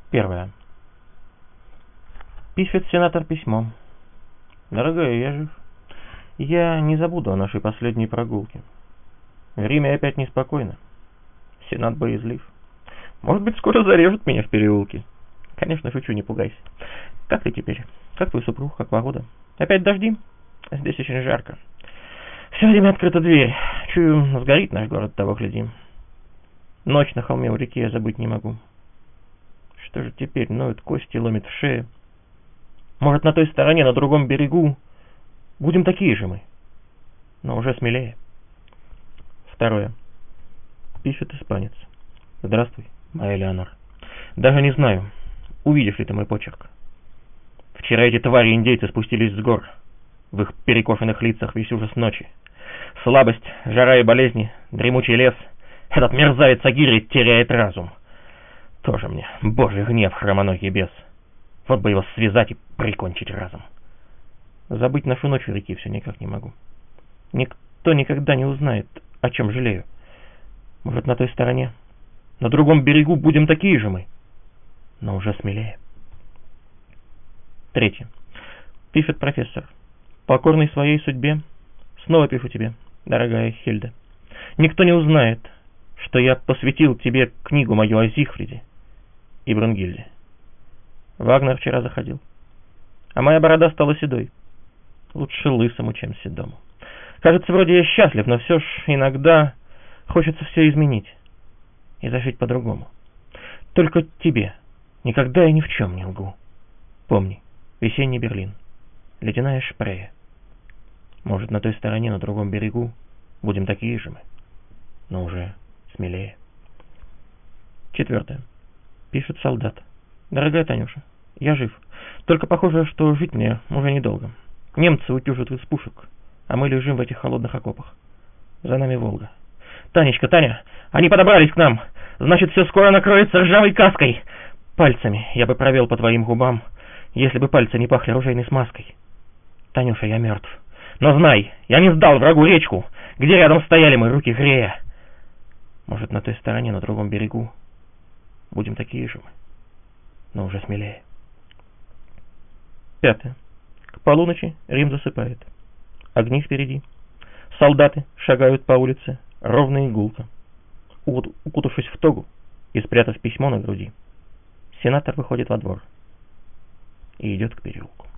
Первое. Пишет сенатор письмо. Дорогая, я жив. Я не забуду о нашей последней прогулке. В Риме опять неспокойно. Сенат боязлив. Может быть, скоро зарежут меня в переулке. Конечно, шучу, не пугайся. Как ты теперь? Как твой супруг? Как погода? Опять дожди? Здесь очень жарко. Все время открыта дверь. Чую, сгорит наш город, того гляди. Ночь на холме у реки я забыть не могу. Что же теперь? Ноют кости, ломит в шее. Может, на той стороне, на другом берегу будем такие же мы, но уже смелее. Второе. Пишет испанец. Здравствуй, моя Леонор. Даже не знаю, увидишь ли ты мой почерк. Вчера эти твари-индейцы спустились с гор. В их перекошенных лицах весь ужас ночи. Слабость, жара и болезни, дремучий лес. Этот мерзавец Агири теряет разум. Тоже мне божий гнев, хромоногий бес. Вот бы его связать и прикончить разом. Забыть нашу ночь у реки все никак не могу. Никто никогда не узнает, о чем жалею. Может, на той стороне, на другом берегу будем такие же мы, но уже смелее. Третье. Пишет профессор. Покорный своей судьбе, снова пишу тебе, дорогая Хильда. Никто не узнает, что я посвятил тебе книгу мою о Зигфриде и Брунгильде. Вагнер вчера заходил, а моя борода стала седой. Лучше лысому, чем седому. Кажется, вроде я счастлив, но все ж иногда хочется все изменить и зажить по-другому. Только тебе никогда и ни в чем не лгу. Помни, весенний Берлин, ледяная Шпрее. Может, на той стороне, на другом берегу будем такие же мы, но уже смелее. Четвертое. Пишет солдат. Дорогая Танюша, я жив. Только похоже, что жить мне уже недолго. Немцы утюжат из пушек, а мы лежим в этих холодных окопах. За нами Волга. Танечка, Таня, они подобрались к нам. Значит, все скоро накроется ржавой каской. Пальцами я бы провел по твоим губам, если бы пальцы не пахли ружейной смазкой. Танюша, я мертв. Но знай, я не сдал врагу речку, где рядом стояли мои руки грея. Может, на той стороне, на другом берегу будем такие же мы, но уже смелее. Пятое. К полуночи Рим засыпает. Огни впереди. Солдаты шагают по улице ровно и гулко. Укутавшись в тогу и спрятав письмо на груди, сенатор выходит во двор и идет к переулку.